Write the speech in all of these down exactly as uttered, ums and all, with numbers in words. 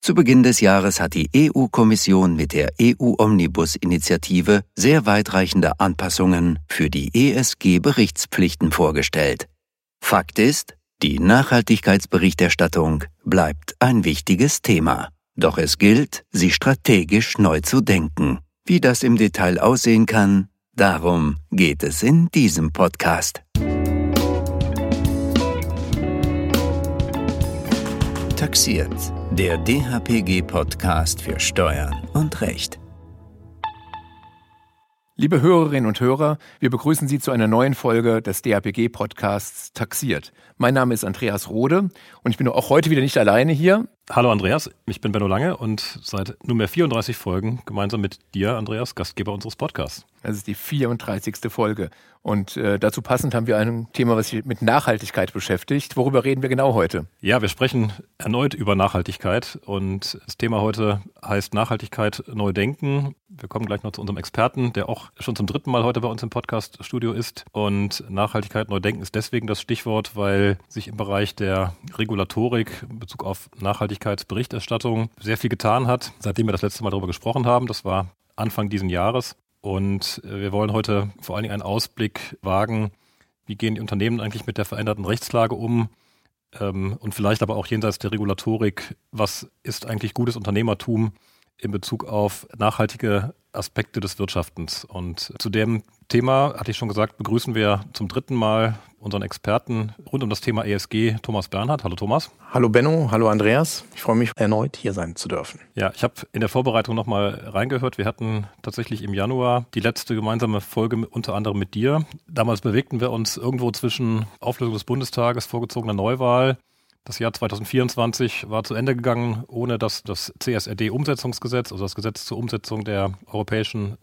Zu Beginn des Jahres hat die E U-Kommission mit der E U-Omnibus-Initiative sehr weitreichende Anpassungen für die E S G-Berichtspflichten vorgestellt. Fakt ist, die Nachhaltigkeitsberichterstattung bleibt ein wichtiges Thema. Doch es gilt, sie strategisch neu zu denken. Wie das im Detail aussehen kann, darum geht es in diesem Podcast. Taxiert, der D H P G-Podcast für Steuern und Recht. Liebe Hörerinnen und Hörer, wir begrüßen Sie zu einer neuen Folge des D H P G-Podcasts Taxiert. Mein Name ist Andreas Rode und ich bin auch heute wieder nicht alleine hier. Hallo Andreas, ich bin Benno Lange und seit nunmehr vierunddreißig Folgen gemeinsam mit dir, Andreas, Gastgeber unseres Podcasts. Das ist die vierunddreißigste Folge und äh, dazu passend haben wir ein Thema, was sich mit Nachhaltigkeit beschäftigt. Worüber reden wir genau heute? Ja, wir sprechen erneut über Nachhaltigkeit und das Thema heute heißt Nachhaltigkeit neu denken. Wir kommen gleich noch zu unserem Experten, der auch schon zum dritten Mal heute bei uns im Podcast-Studio ist. Und Nachhaltigkeit neu denken ist deswegen das Stichwort, weil sich im Bereich der Regulatorik in Bezug auf Nachhaltigkeitsberichterstattung sehr viel getan hat, seitdem wir das letzte Mal darüber gesprochen haben. Das war Anfang diesen Jahres. Und wir wollen heute vor allen Dingen einen Ausblick wagen, wie gehen die Unternehmen eigentlich mit der veränderten Rechtslage um ähm, und vielleicht aber auch jenseits der Regulatorik, was ist eigentlich gutes Unternehmertum in Bezug auf nachhaltige Aspekte des Wirtschaftens. Und zu dem Thema, hatte ich schon gesagt, begrüßen wir zum dritten Mal unseren Experten rund um das Thema E S G, Thomas Bernhard. Hallo Thomas. Hallo Benno, hallo Andreas. Ich freue mich, erneut hier sein zu dürfen. Ja, ich habe in der Vorbereitung nochmal reingehört. Wir hatten tatsächlich im Januar die letzte gemeinsame Folge mit, unter anderem mit dir. Damals bewegten wir uns irgendwo zwischen Auflösung des Bundestages, vorgezogener Neuwahl. Das Jahr zwanzig vierundzwanzig war zu Ende gegangen, ohne dass das C S R D-Umsetzungsgesetz, also das Gesetz zur Umsetzung der europäischen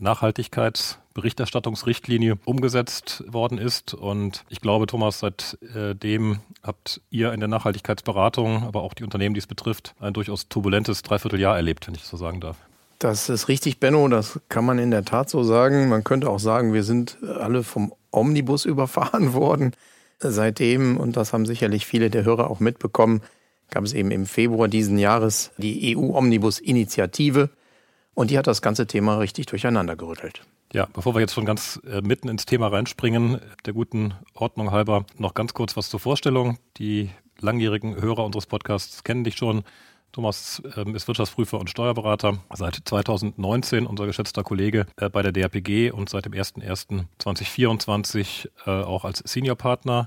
Nachhaltigkeitsberichterstattungsrichtlinie, umgesetzt worden ist. Und ich glaube, Thomas, seitdem habt ihr in der Nachhaltigkeitsberatung, aber auch die Unternehmen, die es betrifft, ein durchaus turbulentes Dreivierteljahr erlebt, wenn ich das so sagen darf. Das ist richtig, Benno. Das kann man in der Tat so sagen. Man könnte auch sagen, wir sind alle vom Omnibus überfahren worden. Seitdem, und das haben sicherlich viele der Hörer auch mitbekommen, gab es eben im Februar diesen Jahres die E U-Omnibus-Initiative und die hat das ganze Thema richtig durcheinander gerüttelt. Ja, bevor wir jetzt schon ganz äh, mitten ins Thema reinspringen, der guten Ordnung halber noch ganz kurz was zur Vorstellung. Die langjährigen Hörer unseres Podcasts kennen dich schon. Thomas ähm, ist Wirtschaftsprüfer und Steuerberater, seit zweitausendneunzehn unser geschätzter Kollege äh, bei der D H P G und seit dem ersten ersten zweitausendvierundzwanzig äh, auch als Seniorpartner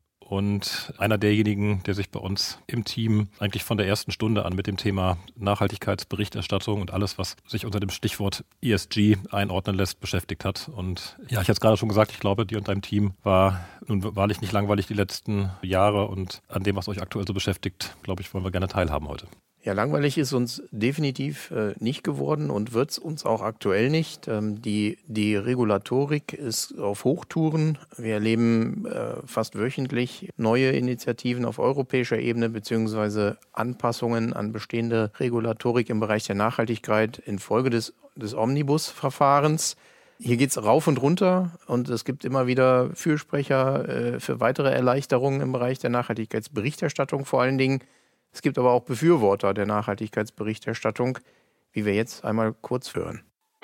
und einer derjenigen, der sich bei uns im Team eigentlich von der ersten Stunde an mit dem Thema Nachhaltigkeitsberichterstattung und alles, was sich unter dem Stichwort E S G einordnen lässt, beschäftigt hat. Und ja, ich hatte es gerade schon gesagt, ich glaube, dir und deinem Team war nun wahrlich nicht langweilig die letzten Jahre und an dem, was euch aktuell so beschäftigt, glaube ich, wollen wir gerne teilhaben heute. Ja, langweilig ist uns definitiv äh, nicht geworden und wird es uns auch aktuell nicht. Ähm, die, die Regulatorik ist auf Hochtouren. Wir erleben äh, fast wöchentlich neue Initiativen auf europäischer Ebene beziehungsweise Anpassungen an bestehende Regulatorik im Bereich der Nachhaltigkeit infolge des, des Omnibus-Verfahrens. Hier geht es rauf und runter und es gibt immer wieder Fürsprecher äh, für weitere Erleichterungen im Bereich der Nachhaltigkeitsberichterstattung vor allen Dingen. Es gibt aber auch Befürworter der Nachhaltigkeitsberichterstattung, wie wir jetzt einmal kurz hören.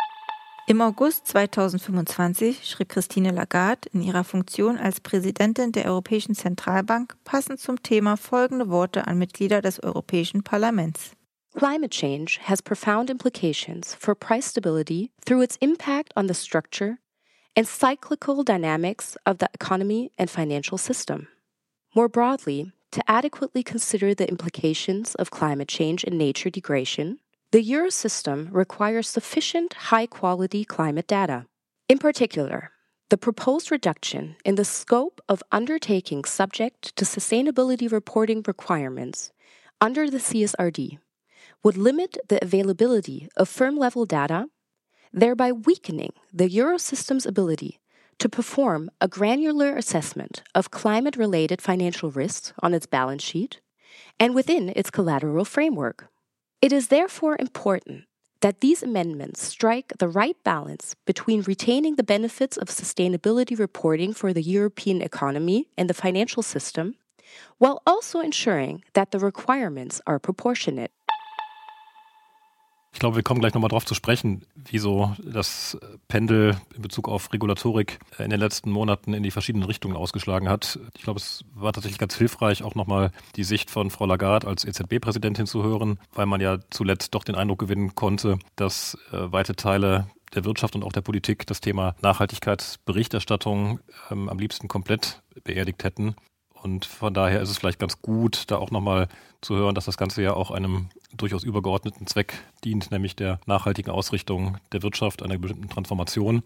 Im August zweitausendfünfundzwanzig schrieb Christine Lagarde in ihrer Funktion als Präsidentin der Europäischen Zentralbank passend zum Thema folgende Worte an Mitglieder des Europäischen Parlaments. Climate change has profound implications for price stability through its impact on the structure and cyclical dynamics of the economy and financial system. More broadly, to adequately consider the implications of climate change and nature degradation, the Eurosystem requires sufficient high-quality climate data. In particular, the proposed reduction in the scope of undertakings subject to sustainability reporting requirements under the C S R D would limit the availability of firm-level data, thereby weakening the Eurosystem's ability to perform a granular assessment of climate-related financial risks on its balance sheet and within its collateral framework. It is therefore important that these amendments strike the right balance between retaining the benefits of sustainability reporting for the European economy and the financial system, while also ensuring that the requirements are proportionate. Ich glaube, wir kommen gleich nochmal drauf zu sprechen, wie so das Pendel in Bezug auf Regulatorik in den letzten Monaten in die verschiedenen Richtungen ausgeschlagen hat. Ich glaube, es war tatsächlich ganz hilfreich, auch nochmal die Sicht von Frau Lagarde als E Z B-Präsidentin zu hören, weil man ja zuletzt doch den Eindruck gewinnen konnte, dass äh, weite Teile der Wirtschaft und auch der Politik das Thema Nachhaltigkeitsberichterstattung ähm, am liebsten komplett beerdigt hätten. Und von daher ist es vielleicht ganz gut, da auch nochmal zu hören, dass das Ganze ja auch einem durchaus übergeordneten Zweck dient, nämlich der nachhaltigen Ausrichtung der Wirtschaft, einer bestimmten Transformation.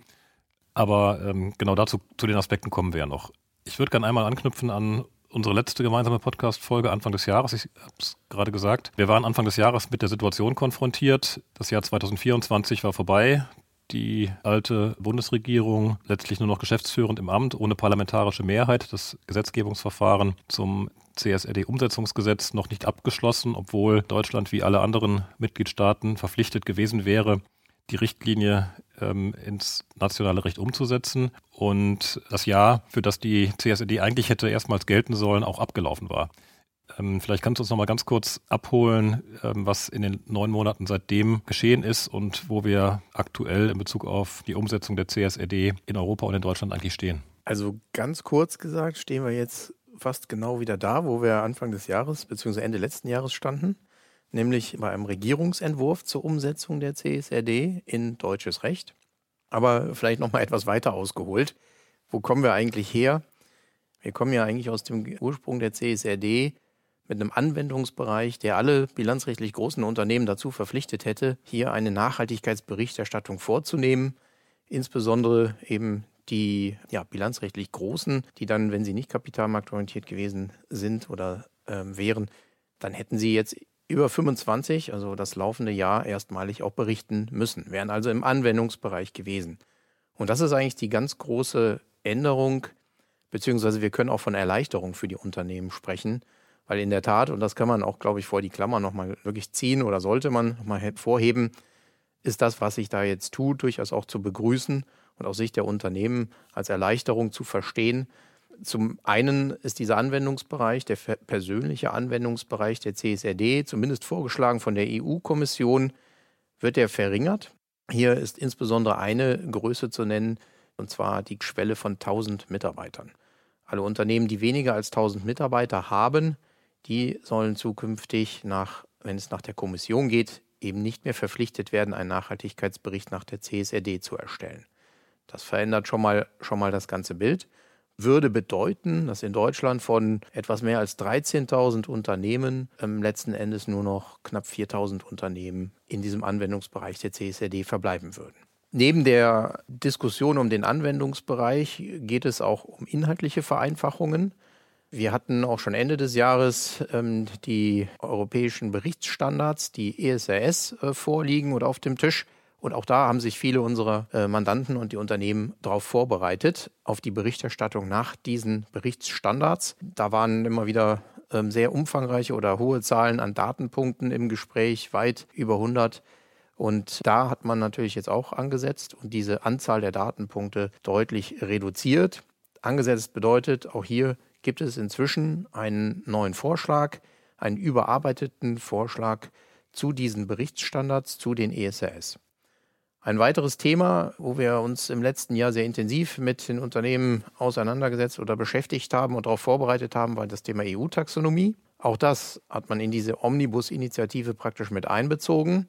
Aber ähm, genau dazu, zu den Aspekten kommen wir ja noch. Ich würde gerne einmal anknüpfen an unsere letzte gemeinsame Podcast-Folge Anfang des Jahres. Ich habe es gerade gesagt. Wir waren Anfang des Jahres mit der Situation konfrontiert. Das Jahr zwanzig vierundzwanzig war vorbei. Die alte Bundesregierung letztlich nur noch geschäftsführend im Amt, ohne parlamentarische Mehrheit. Das Gesetzgebungsverfahren zum C S R D-Umsetzungsgesetz noch nicht abgeschlossen, obwohl Deutschland wie alle anderen Mitgliedstaaten verpflichtet gewesen wäre, die Richtlinie ähm, ins nationale Recht umzusetzen. Und das Jahr, für das die C S R D eigentlich hätte erstmals gelten sollen, auch abgelaufen war. Ähm, vielleicht kannst du uns noch mal ganz kurz abholen, ähm, was in den neun Monaten seitdem geschehen ist und wo wir aktuell in Bezug auf die Umsetzung der C S R D in Europa und in Deutschland eigentlich stehen. Also ganz kurz gesagt stehen wir jetzt fast genau wieder da, wo wir Anfang des Jahres bzw. Ende letzten Jahres standen, nämlich bei einem Regierungsentwurf zur Umsetzung der C S R D in deutsches Recht. Aber vielleicht noch mal etwas weiter ausgeholt. Wo kommen wir eigentlich her? Wir kommen ja eigentlich aus dem Ursprung der C S R D mit einem Anwendungsbereich, der alle bilanzrechtlich großen Unternehmen dazu verpflichtet hätte, hier eine Nachhaltigkeitsberichterstattung vorzunehmen, insbesondere eben die ja, bilanzrechtlich großen, die dann, wenn sie nicht kapitalmarktorientiert gewesen sind oder ähm, wären, dann hätten sie jetzt über fünfundzwanzig, also das laufende Jahr, erstmalig auch berichten müssen, wären also im Anwendungsbereich gewesen. Und das ist eigentlich die ganz große Änderung, beziehungsweise wir können auch von Erleichterung für die Unternehmen sprechen, weil in der Tat, und das kann man auch, glaube ich, vor die Klammer nochmal wirklich ziehen oder sollte man nochmal hervorheben, ist das, was sich da jetzt tut, durchaus auch zu begrüßen und aus Sicht der Unternehmen als Erleichterung zu verstehen. Zum einen ist dieser Anwendungsbereich, der persönliche Anwendungsbereich der C S R D, zumindest vorgeschlagen von der E U-Kommission, wird der verringert. Hier ist insbesondere eine Größe zu nennen, und zwar die Schwelle von tausend Mitarbeitern. Alle Unternehmen, die weniger als tausend Mitarbeiter haben, die sollen zukünftig, nach, wenn es nach der Kommission geht, eben nicht mehr verpflichtet werden, einen Nachhaltigkeitsbericht nach der C S R D zu erstellen. Das verändert schon mal, schon mal das ganze Bild. Würde bedeuten, dass in Deutschland von etwas mehr als dreizehntausend Unternehmen ähm, letzten Endes nur noch knapp viertausend Unternehmen in diesem Anwendungsbereich der C S R D verbleiben würden. Neben der Diskussion um den Anwendungsbereich geht es auch um inhaltliche Vereinfachungen. Wir hatten auch schon Ende des Jahres ähm, die europäischen Berichtsstandards, die E S R S, äh, vorliegen oder auf dem Tisch. Und auch da haben sich viele unserer äh, Mandanten und die Unternehmen darauf vorbereitet, auf die Berichterstattung nach diesen Berichtsstandards. Da waren immer wieder ähm, sehr umfangreiche oder hohe Zahlen an Datenpunkten im Gespräch, weit über hundert. Und da hat man natürlich jetzt auch angesetzt und diese Anzahl der Datenpunkte deutlich reduziert. Angesetzt bedeutet, auch hier gibt es inzwischen einen neuen Vorschlag, einen überarbeiteten Vorschlag zu diesen Berichtsstandards, zu den E S R S. Ein weiteres Thema, wo wir uns im letzten Jahr sehr intensiv mit den Unternehmen auseinandergesetzt oder beschäftigt haben und darauf vorbereitet haben, war das Thema E U-Taxonomie. Auch das hat man in diese Omnibus-Initiative praktisch mit einbezogen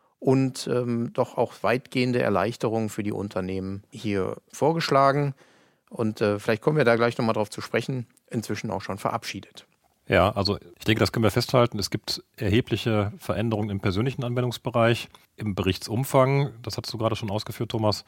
und ähm, doch auch weitgehende Erleichterungen für die Unternehmen hier vorgeschlagen. Und äh, vielleicht kommen wir da gleich nochmal drauf zu sprechen, inzwischen auch schon verabschiedet. Ja, also ich denke, das können wir festhalten. Es gibt erhebliche Veränderungen im persönlichen Anwendungsbereich, im Berichtsumfang. Das hast du gerade schon ausgeführt, Thomas.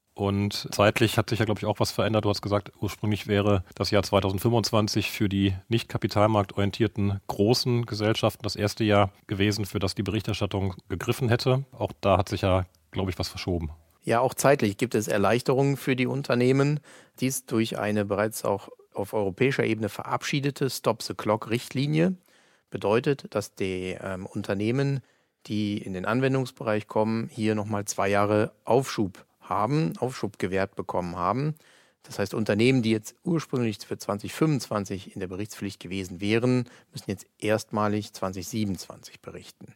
Und zeitlich hat sich ja, glaube ich, auch was verändert. Du hast gesagt, ursprünglich wäre das Jahr zwanzig fünfundzwanzig für die nicht kapitalmarktorientierten großen Gesellschaften das erste Jahr gewesen, für das die Berichterstattung gegriffen hätte. Auch da hat sich ja, glaube ich, was verschoben. Ja, auch zeitlich gibt es Erleichterungen für die Unternehmen. Dies durch eine bereits auch auf europäischer Ebene verabschiedete Stop-the-Clock-Richtlinie bedeutet, dass die ähm, Unternehmen, die in den Anwendungsbereich kommen, hier nochmal zwei Jahre Aufschub haben, Aufschub gewährt bekommen haben. Das heißt, Unternehmen, die jetzt ursprünglich für zwanzig fünfundzwanzig in der Berichtspflicht gewesen wären, müssen jetzt erstmalig zwanzig siebenundzwanzig berichten.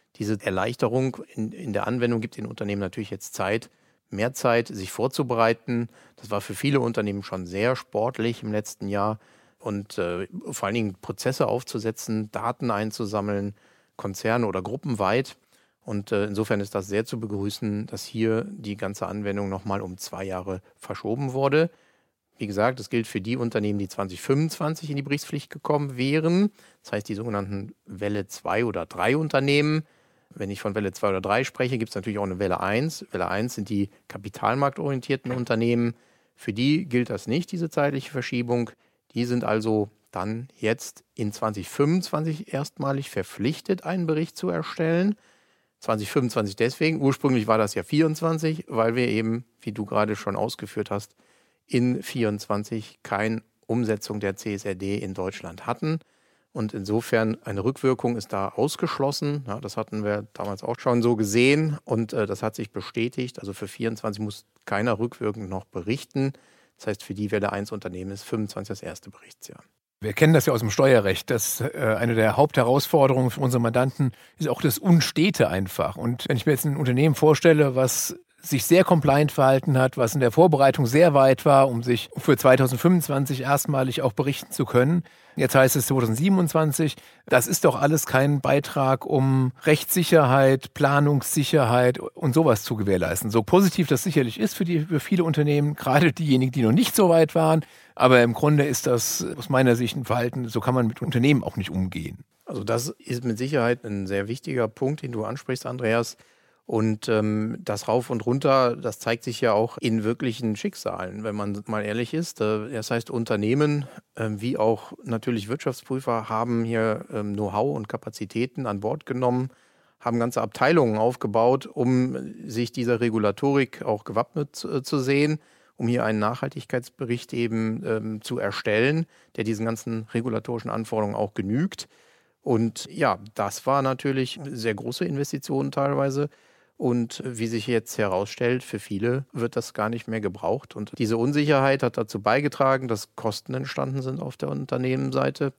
Diese Erleichterung in, in der Anwendung gibt den Unternehmen natürlich jetzt Zeit, mehr Zeit, sich vorzubereiten. Das war für viele Unternehmen schon sehr sportlich im letzten Jahr. Und äh, vor allen Dingen Prozesse aufzusetzen, Daten einzusammeln, Konzerne oder gruppenweit. Und äh, insofern ist das sehr zu begrüßen, dass hier die ganze Anwendung nochmal um zwei Jahre verschoben wurde. Wie gesagt, das gilt für die Unternehmen, die zwanzig fünfundzwanzig in die Berichtspflicht gekommen wären. Das heißt, die sogenannten Welle zwei oder drei Unternehmen. Wenn ich von Welle zwei oder drei spreche, gibt es natürlich auch eine Welle eins. Welle eins sind die kapitalmarktorientierten Unternehmen. Für die gilt das nicht, diese zeitliche Verschiebung. Die sind also dann jetzt in zwanzig fünfundzwanzig erstmalig verpflichtet, einen Bericht zu erstellen. zwanzig fünfundzwanzig deswegen, ursprünglich war das ja vierundzwanzig, weil wir eben, wie du gerade schon ausgeführt hast, in vierundzwanzig keine Umsetzung der C S R D in Deutschland hatten. Und insofern eine Rückwirkung ist da ausgeschlossen. Ja, das hatten wir damals auch schon so gesehen und äh, das hat sich bestätigt. Also für vierundzwanzig muss keiner rückwirkend noch berichten. Das heißt, für die Welle eins Unternehmen ist fünfundzwanzig das erste Berichtsjahr. Wir kennen das ja aus dem Steuerrecht, dass äh, eine der Hauptherausforderungen für unsere Mandanten ist auch das Unstete einfach. Und wenn ich mir jetzt ein Unternehmen vorstelle, was sich sehr compliant verhalten hat, was in der Vorbereitung sehr weit war, um sich für zwanzig fünfundzwanzig erstmalig auch berichten zu können. Jetzt heißt es zwanzig siebenundzwanzig. Das ist doch alles kein Beitrag, um Rechtssicherheit, Planungssicherheit und sowas zu gewährleisten. So positiv das sicherlich ist für, die, für viele Unternehmen, gerade diejenigen, die noch nicht so weit waren. Aber im Grunde ist das aus meiner Sicht ein Verhalten, so kann man mit Unternehmen auch nicht umgehen. Also das ist mit Sicherheit ein sehr wichtiger Punkt, den du ansprichst, Andreas. Und ähm, das Rauf und Runter, das zeigt sich ja auch in wirklichen Schicksalen, wenn man mal ehrlich ist. Äh, das heißt, Unternehmen äh, wie auch natürlich Wirtschaftsprüfer haben hier ähm, Know-how und Kapazitäten an Bord genommen, haben ganze Abteilungen aufgebaut, um sich dieser Regulatorik auch gewappnet äh, zu sehen, um hier einen Nachhaltigkeitsbericht eben ähm, zu erstellen, der diesen ganzen regulatorischen Anforderungen auch genügt. Und ja, das war natürlich sehr große Investitionen teilweise. Und wie sich jetzt herausstellt, für viele wird das gar nicht mehr gebraucht. Und diese Unsicherheit hat dazu beigetragen, dass Kosten entstanden sind auf der Unternehmensseite,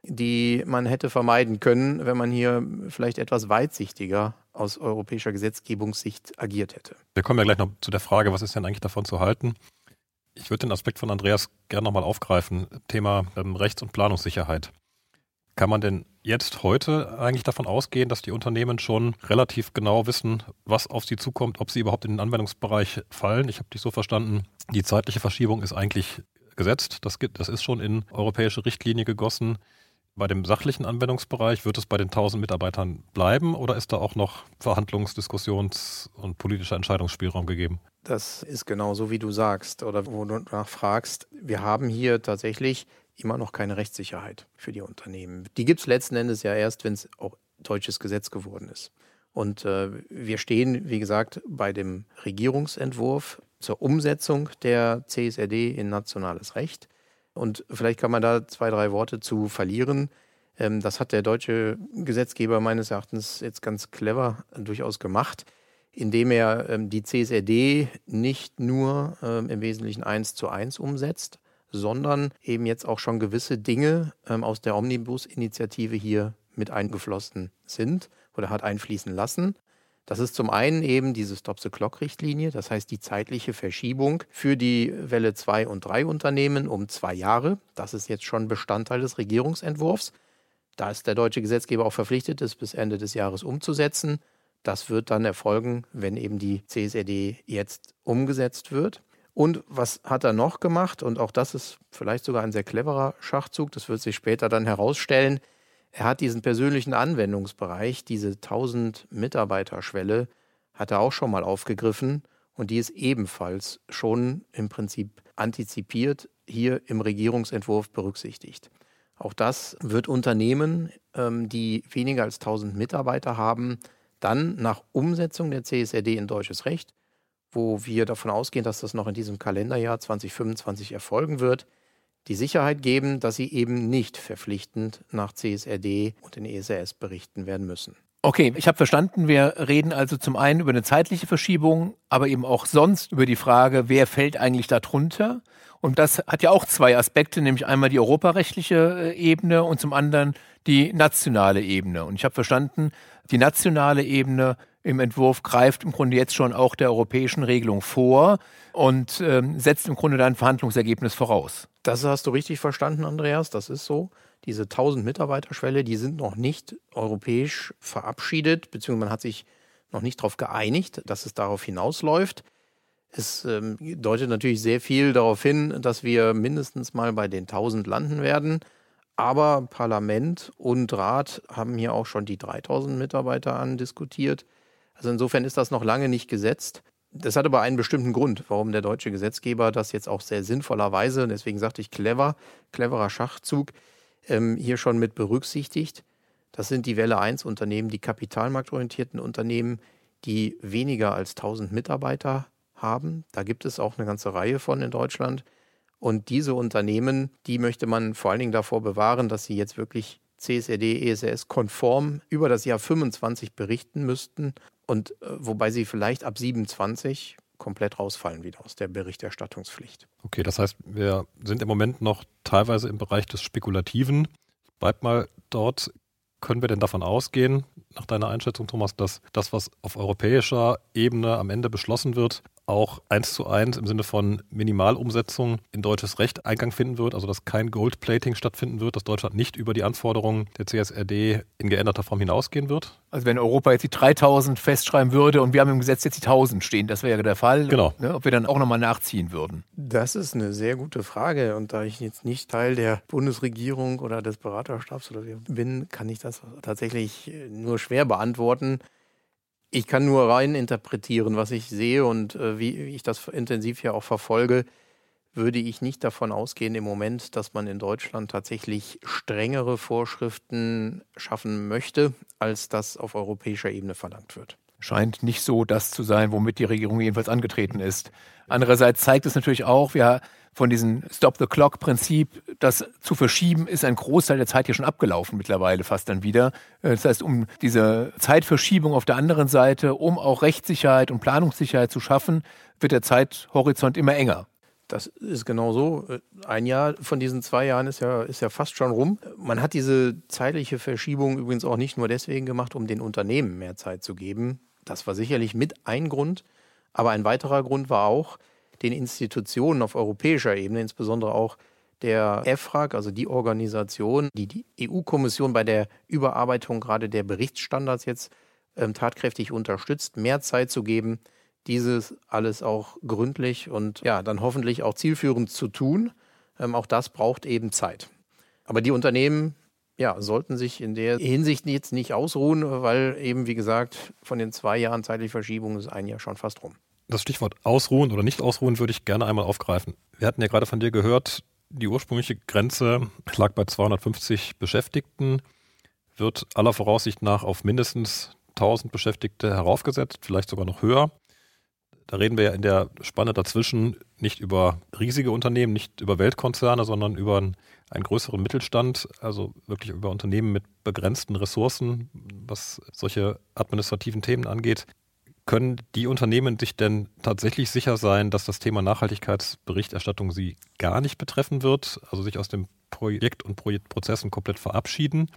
die man hätte vermeiden können, wenn man hier vielleicht etwas weitsichtiger aus europäischer Gesetzgebungssicht agiert hätte. Wir kommen ja gleich noch zu der Frage, was ist denn eigentlich davon zu halten? Ich würde den Aspekt von Andreas gerne nochmal aufgreifen, Thema ähm, Rechts- und Planungssicherheit. Kann man denn jetzt heute eigentlich davon ausgehen, dass die Unternehmen schon relativ genau wissen, was auf sie zukommt, ob sie überhaupt in den Anwendungsbereich fallen? Ich habe dich so verstanden, die zeitliche Verschiebung ist eigentlich gesetzt. Das, gibt, das ist schon in europäische Richtlinie gegossen. Bei dem sachlichen Anwendungsbereich wird es bei den tausend Mitarbeitern bleiben oder ist da auch noch Verhandlungs-, Diskussions- und politischer Entscheidungsspielraum gegeben? Das ist genau so, wie du sagst oder wo du nachfragst. Wir haben hier tatsächlich immer noch keine Rechtssicherheit für die Unternehmen. Die gibt es letzten Endes ja erst, wenn es auch deutsches Gesetz geworden ist. Und äh, wir stehen, wie gesagt, bei dem Regierungsentwurf zur Umsetzung der C S R D in nationales Recht. Und vielleicht kann man da zwei, drei Worte zu verlieren. Ähm, das hat der deutsche Gesetzgeber meines Erachtens jetzt ganz clever durchaus gemacht, indem er ähm, die C S R D nicht nur ähm, im Wesentlichen eins zu eins umsetzt, sondern eben jetzt auch schon gewisse Dinge ähm, aus der Omnibus-Initiative hier mit eingeflossen sind oder hat einfließen lassen. Das ist zum einen eben diese Stop-the-Clock-Richtlinie, das heißt die zeitliche Verschiebung für die Welle zwei und drei Unternehmen um zwei Jahre. Das ist jetzt schon Bestandteil des Regierungsentwurfs. Da ist der deutsche Gesetzgeber auch verpflichtet, es bis Ende des Jahres umzusetzen. Das wird dann erfolgen, wenn eben die C S R D jetzt umgesetzt wird. Und was hat er noch gemacht? Und auch das ist vielleicht sogar ein sehr cleverer Schachzug. Das wird sich später dann herausstellen. Er hat diesen persönlichen Anwendungsbereich, diese tausend Mitarbeiter-Schwelle, hat er auch schon mal aufgegriffen. Und die ist ebenfalls schon im Prinzip antizipiert, hier im Regierungsentwurf berücksichtigt. Auch das wird Unternehmen, die weniger als tausend Mitarbeiter haben, dann nach Umsetzung der C S R D in deutsches Recht, wo wir davon ausgehen, dass das noch in diesem Kalenderjahr zwanzig fünfundzwanzig erfolgen wird, die Sicherheit geben, dass sie eben nicht verpflichtend nach C S R D und den E S R S berichten werden müssen. Okay, ich habe verstanden, wir reden also zum einen über eine zeitliche Verschiebung, aber eben auch sonst über die Frage, wer fällt eigentlich darunter? Und das hat ja auch zwei Aspekte, nämlich einmal die europarechtliche Ebene und zum anderen die nationale Ebene. Und ich habe verstanden, Die nationale Ebene im Entwurf greift im Grunde jetzt schon auch der europäischen Regelung vor und ähm, setzt im Grunde dann ein Verhandlungsergebnis voraus. Das hast du richtig verstanden, Andreas. Das ist so. Diese tausend Mitarbeiter-Schwelle, die sind noch nicht europäisch verabschiedet, beziehungsweise man hat sich noch nicht darauf geeinigt, dass es darauf hinausläuft. Es ähm, deutet natürlich sehr viel darauf hin, dass wir mindestens mal bei den tausend landen werden. Aber Parlament und Rat haben hier auch schon die dreitausend Mitarbeiter andiskutiert. Also insofern ist das noch lange nicht gesetzt. Das hat aber einen bestimmten Grund, warum der deutsche Gesetzgeber das jetzt auch sehr sinnvollerweise, deswegen sagte ich clever, cleverer Schachzug, ähm, hier schon mit berücksichtigt. Das sind die Welle eins Unternehmen, die kapitalmarktorientierten Unternehmen, die weniger als tausend Mitarbeiter haben. Da gibt es auch eine ganze Reihe von in Deutschland. Und diese Unternehmen, die möchte man vor allen Dingen davor bewahren, dass sie jetzt wirklich C S R D, E S R S-konform über das Jahr fünfundzwanzig berichten müssten. Und äh, wobei sie vielleicht ab siebenundzwanzig komplett rausfallen wieder aus der Berichterstattungspflicht. Okay, das heißt, wir sind im Moment noch teilweise im Bereich des Spekulativen. Bleib mal dort. Können wir denn davon ausgehen, nach deiner Einschätzung, Thomas, dass das, was auf europäischer Ebene am Ende beschlossen wird, auch eins zu eins im Sinne von Minimalumsetzung in deutsches Recht Eingang finden wird, also dass kein Goldplating stattfinden wird, dass Deutschland nicht über die Anforderungen der C S R D in geänderter Form hinausgehen wird? Also wenn Europa jetzt die dreitausend festschreiben würde und wir haben im Gesetz jetzt die tausend stehen, das wäre der Fall. Genau. Ne, ob wir dann auch nochmal nachziehen würden. Das ist eine sehr gute Frage. Und da ich jetzt nicht Teil der Bundesregierung oder des Beraterstabs oder bin, kann ich das tatsächlich nur schwer beantworten. Ich kann nur rein interpretieren, was ich sehe und äh, wie ich das intensiv ja auch verfolge, würde ich nicht davon ausgehen im Moment, dass man in Deutschland tatsächlich strengere Vorschriften schaffen möchte, als das auf europäischer Ebene verlangt wird. Scheint nicht so das zu sein, womit die Regierung jedenfalls angetreten ist. Andererseits zeigt es natürlich auch, wir von diesem Stop-the-Clock-Prinzip, das zu verschieben, ist ein Großteil der Zeit hier schon abgelaufen mittlerweile fast dann wieder. Das heißt, um diese Zeitverschiebung auf der anderen Seite, um auch Rechtssicherheit und Planungssicherheit zu schaffen, wird der Zeithorizont immer enger. Das ist genau so. Ein Jahr von diesen zwei Jahren ist ja, ist ja fast schon rum. Man hat diese zeitliche Verschiebung übrigens auch nicht nur deswegen gemacht, um den Unternehmen mehr Zeit zu geben. Das war sicherlich mit ein Grund. Aber ein weiterer Grund war auch, den Institutionen auf europäischer Ebene, insbesondere auch der E F R A G, also die Organisation, die die E U-Kommission bei der Überarbeitung gerade der Berichtsstandards jetzt ähm, tatkräftig unterstützt, mehr Zeit zu geben, dieses alles auch gründlich und ja, dann hoffentlich auch zielführend zu tun. Ähm, auch das braucht eben Zeit. Aber die Unternehmen ja, sollten sich in der Hinsicht jetzt nicht ausruhen, weil eben, wie gesagt, von den zwei Jahren zeitliche Verschiebung ist ein Jahr schon fast rum. Das Stichwort ausruhen oder nicht ausruhen würde ich gerne einmal aufgreifen. Wir hatten ja gerade von dir gehört, die ursprüngliche Grenze lag bei zweihundertfünfzig Beschäftigten, wird aller Voraussicht nach auf mindestens tausend Beschäftigte heraufgesetzt, vielleicht sogar noch höher. Da reden wir ja in der Spanne dazwischen nicht über riesige Unternehmen, nicht über Weltkonzerne, sondern über einen, einen größeren Mittelstand, also wirklich über Unternehmen mit begrenzten Ressourcen, was solche administrativen Themen angeht. Können die Unternehmen sich denn tatsächlich sicher sein, dass das Thema Nachhaltigkeitsberichterstattung sie gar nicht betreffen wird, also sich aus dem Projekt und Projektprozessen komplett verabschieden?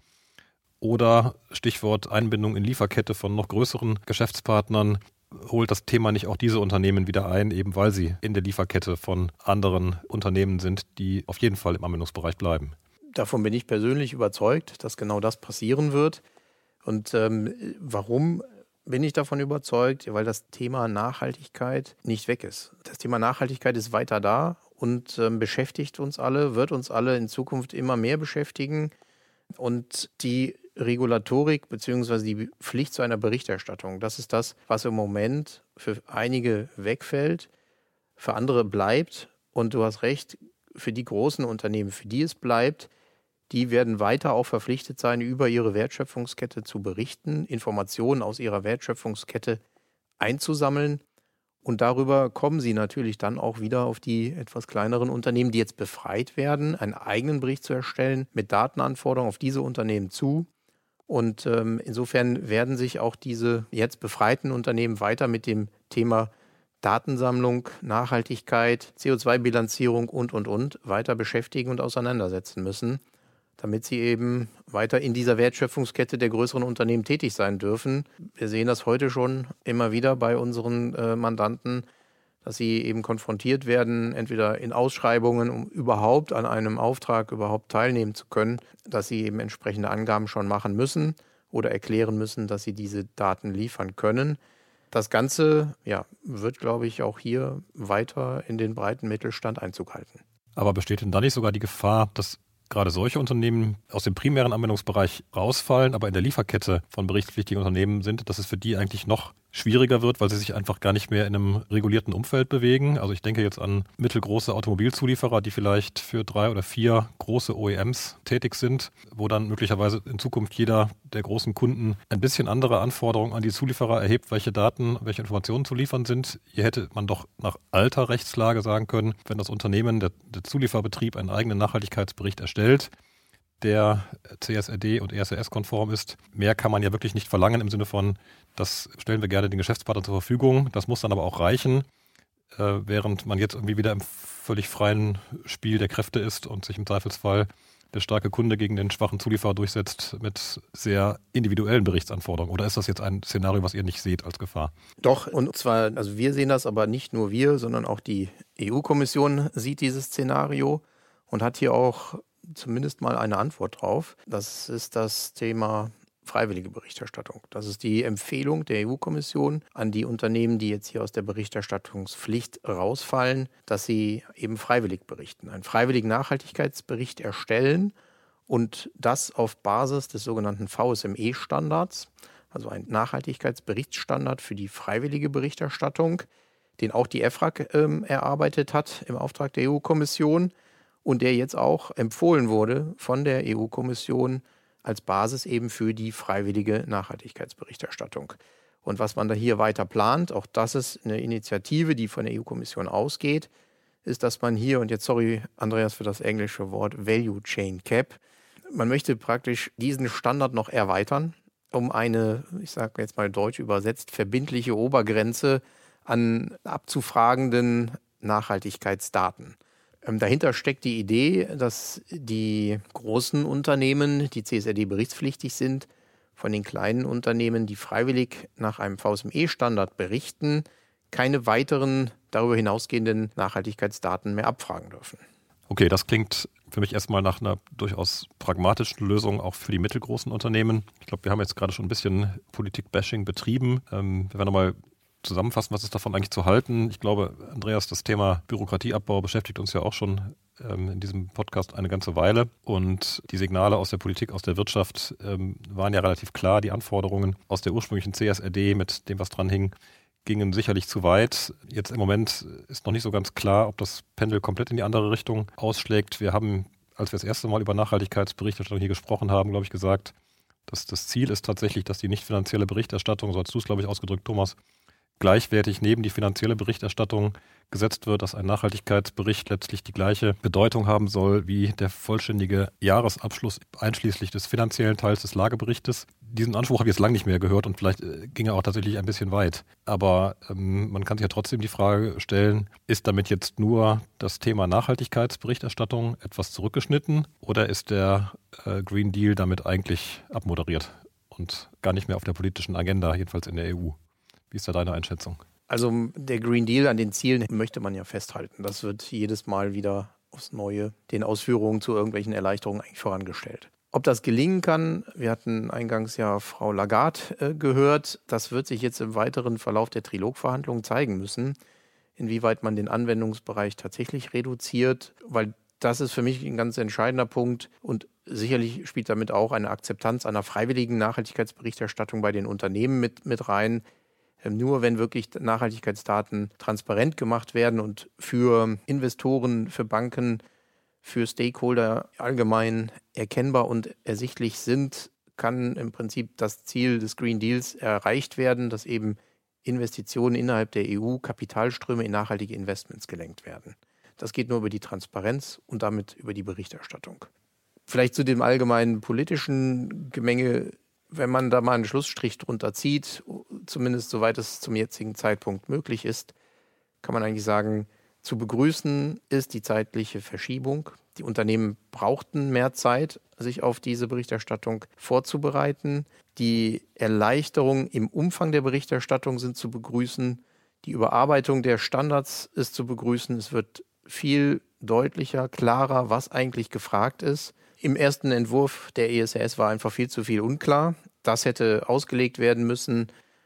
Oder Stichwort Einbindung in Lieferkette von noch größeren Geschäftspartnern, holt das Thema nicht auch diese Unternehmen wieder ein, eben weil sie in der Lieferkette von anderen Unternehmen sind, die auf jeden Fall im Anwendungsbereich bleiben? Davon bin ich persönlich überzeugt, dass genau das passieren wird. Und ähm, warum bin ich davon überzeugt? Weil das Thema Nachhaltigkeit nicht weg ist. Das Thema Nachhaltigkeit ist weiter da und ähm, beschäftigt uns alle, wird uns alle in Zukunft immer mehr beschäftigen. Und die Regulatorik bzw. die Pflicht zu einer Berichterstattung, das ist das, was im Moment für einige wegfällt, für andere bleibt. Und du hast recht, für die großen Unternehmen, für die es bleibt, die werden weiter auch verpflichtet sein, über ihre Wertschöpfungskette zu berichten, Informationen aus ihrer Wertschöpfungskette einzusammeln. Und darüber kommen sie natürlich dann auch wieder auf die etwas kleineren Unternehmen, die jetzt befreit werden, einen eigenen Bericht zu erstellen mit Datenanforderungen auf diese Unternehmen zu. Und ähm, insofern werden sich auch diese jetzt befreiten Unternehmen weiter mit dem Thema Datensammlung, Nachhaltigkeit, C O zwei Bilanzierung und, und, und weiter beschäftigen und auseinandersetzen müssen. damit sie eben weiter in dieser Wertschöpfungskette der größeren Unternehmen tätig sein dürfen. Wir sehen das heute schon immer wieder bei unseren äh, Mandanten, dass sie eben konfrontiert werden, entweder in Ausschreibungen, um überhaupt an einem Auftrag überhaupt teilnehmen zu können, dass sie eben entsprechende Angaben schon machen müssen oder erklären müssen, dass sie diese Daten liefern können. Das Ganze ja, wird, glaube ich, auch hier weiter in den breiten Mittelstand Einzug halten. Aber besteht denn da nicht sogar die Gefahr, dass gerade solche Unternehmen aus dem primären Anwendungsbereich rausfallen, aber in der Lieferkette von berichtspflichtigen Unternehmen sind, dass es für die eigentlich noch schwieriger wird, weil sie sich einfach gar nicht mehr in einem regulierten Umfeld bewegen? Also ich denke jetzt an mittelgroße Automobilzulieferer, die vielleicht für drei oder vier große O E Ms tätig sind, wo dann möglicherweise in Zukunft jeder der großen Kunden ein bisschen andere Anforderungen an die Zulieferer erhebt, welche Daten, welche Informationen zu liefern sind. Hier hätte man doch nach alter Rechtslage sagen können, wenn das Unternehmen, der, der Zulieferbetrieb einen eigenen Nachhaltigkeitsbericht erstellt, der C S R D und E S R S-konform ist. Mehr kann man ja wirklich nicht verlangen im Sinne von, das stellen wir gerne den Geschäftspartnern zur Verfügung. Das muss dann aber auch reichen, äh, während man jetzt irgendwie wieder im völlig freien Spiel der Kräfte ist und sich im Zweifelsfall der starke Kunde gegen den schwachen Zulieferer durchsetzt mit sehr individuellen Berichtsanforderungen. Oder ist das jetzt ein Szenario, was ihr nicht seht als Gefahr? Doch, und zwar, also wir sehen das, aber nicht nur wir, sondern auch die E U-Kommission sieht dieses Szenario und hat hier auch zumindest mal eine Antwort drauf. Das ist das Thema freiwillige Berichterstattung. Das ist die Empfehlung der E U-Kommission an die Unternehmen, die jetzt hier aus der Berichterstattungspflicht rausfallen, dass sie eben freiwillig berichten, einen freiwilligen Nachhaltigkeitsbericht erstellen und das auf Basis des sogenannten V S M E-Standards, also ein Nachhaltigkeitsberichtsstandard für die freiwillige Berichterstattung, den auch die EFRAG ähm, erarbeitet hat im Auftrag der E U-Kommission und der jetzt auch empfohlen wurde von der E U-Kommission als Basis eben für die freiwillige Nachhaltigkeitsberichterstattung. Und was man da hier weiter plant, auch das ist eine Initiative, die von der E U-Kommission ausgeht, ist, dass man hier, und jetzt sorry Andreas für das englische Wort, Value Chain Cap, man möchte praktisch diesen Standard noch erweitern, um eine, ich sage jetzt mal deutsch übersetzt, verbindliche Obergrenze an abzufragenden Nachhaltigkeitsdaten. Ähm, dahinter steckt die Idee, dass die großen Unternehmen, die C S R D-berichtspflichtig sind, von den kleinen Unternehmen, die freiwillig nach einem V S M E-Standard berichten, keine weiteren darüber hinausgehenden Nachhaltigkeitsdaten mehr abfragen dürfen. Okay, das klingt für mich erstmal nach einer durchaus pragmatischen Lösung auch für die mittelgroßen Unternehmen. Ich glaube, wir haben jetzt gerade schon ein bisschen Politik-Bashing betrieben. Ähm, wir werden nochmal zusammenfassen, was ist davon eigentlich zu halten. Ich glaube, Andreas, das Thema Bürokratieabbau beschäftigt uns ja auch schon ähm, in diesem Podcast eine ganze Weile. Und die Signale aus der Politik, aus der Wirtschaft ähm, waren ja relativ klar. Die Anforderungen aus der ursprünglichen C S R D mit dem, was dran hing, gingen sicherlich zu weit. Jetzt im Moment ist noch nicht so ganz klar, ob das Pendel komplett in die andere Richtung ausschlägt. Wir haben, als wir das erste Mal über Nachhaltigkeitsberichterstattung hier gesprochen haben, glaube ich, gesagt, dass das Ziel ist tatsächlich, dass die nicht finanzielle Berichterstattung, so hast du es, glaube ich, ausgedrückt, Thomas, gleichwertig neben die finanzielle Berichterstattung gesetzt wird, dass ein Nachhaltigkeitsbericht letztlich die gleiche Bedeutung haben soll wie der vollständige Jahresabschluss einschließlich des finanziellen Teils des Lageberichtes. Diesen Anspruch habe ich jetzt lange nicht mehr gehört und vielleicht äh, ging er auch tatsächlich ein bisschen weit. Aber ähm, man kann sich ja trotzdem die Frage stellen, ist damit jetzt nur das Thema Nachhaltigkeitsberichterstattung etwas zurückgeschnitten oder ist der äh, Green Deal damit eigentlich abmoderiert und gar nicht mehr auf der politischen Agenda, jedenfalls in der E U? Wie ist da deine Einschätzung? Also der Green Deal, an den Zielen möchte man ja festhalten. Das wird jedes Mal wieder aufs Neue den Ausführungen zu irgendwelchen Erleichterungen eigentlich vorangestellt. Ob das gelingen kann, wir hatten eingangs ja Frau Lagarde äh, gehört, das wird sich jetzt im weiteren Verlauf der Trilogverhandlungen zeigen müssen, inwieweit man den Anwendungsbereich tatsächlich reduziert, weil das ist für mich ein ganz entscheidender Punkt und sicherlich spielt damit auch eine Akzeptanz einer freiwilligen Nachhaltigkeitsberichterstattung bei den Unternehmen mit, mit rein. Nur wenn wirklich Nachhaltigkeitsdaten transparent gemacht werden und für Investoren, für Banken, für Stakeholder allgemein erkennbar und ersichtlich sind, kann im Prinzip das Ziel des Green Deals erreicht werden, dass eben Investitionen innerhalb der E U, Kapitalströme in nachhaltige Investments gelenkt werden. Das geht nur über die Transparenz und damit über die Berichterstattung. Vielleicht zu dem allgemeinen politischen Gemenge. Wenn man da mal einen Schlussstrich drunter zieht, zumindest soweit es zum jetzigen Zeitpunkt möglich ist, kann man eigentlich sagen, Zu begrüßen ist die zeitliche Verschiebung. Die Unternehmen brauchten mehr Zeit, sich auf diese Berichterstattung vorzubereiten. Die Erleichterungen im Umfang der Berichterstattung sind zu begrüßen. Die Überarbeitung der Standards ist zu begrüßen. Es wird viel deutlicher, klarer, was eigentlich gefragt ist. Im ersten Entwurf der E S R S war einfach viel zu viel unklar. Das hätte ausgelegt werden müssen.